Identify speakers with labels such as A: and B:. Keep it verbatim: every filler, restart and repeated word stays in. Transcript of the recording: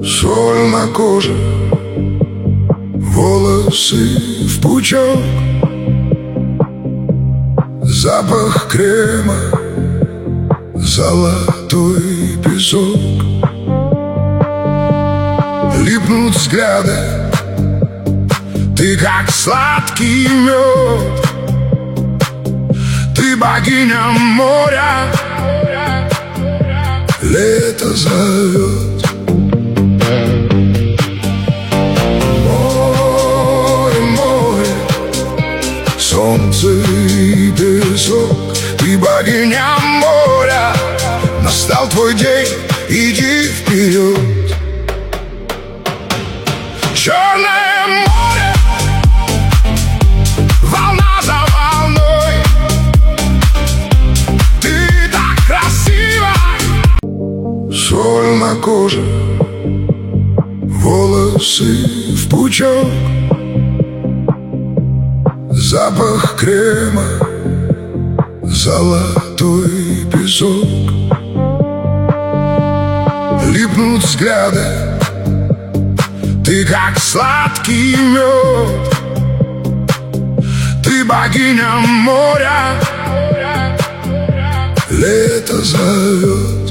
A: Соль на коже, волосы в пучок, запах крема, золотой песок. Липнут взгляды, ты как сладкий мед, ты богиня моря, лето зовет. Море, море, солнце и песок, ты богиня моря, настал твой день, иди вперед. Черное море, волна за волной, ты так красива. Соль на коже, волосы в пучок, запах крема, золотой песок. Липнут взгляды, ты как сладкий мед, ты богиня моря, лето зовет.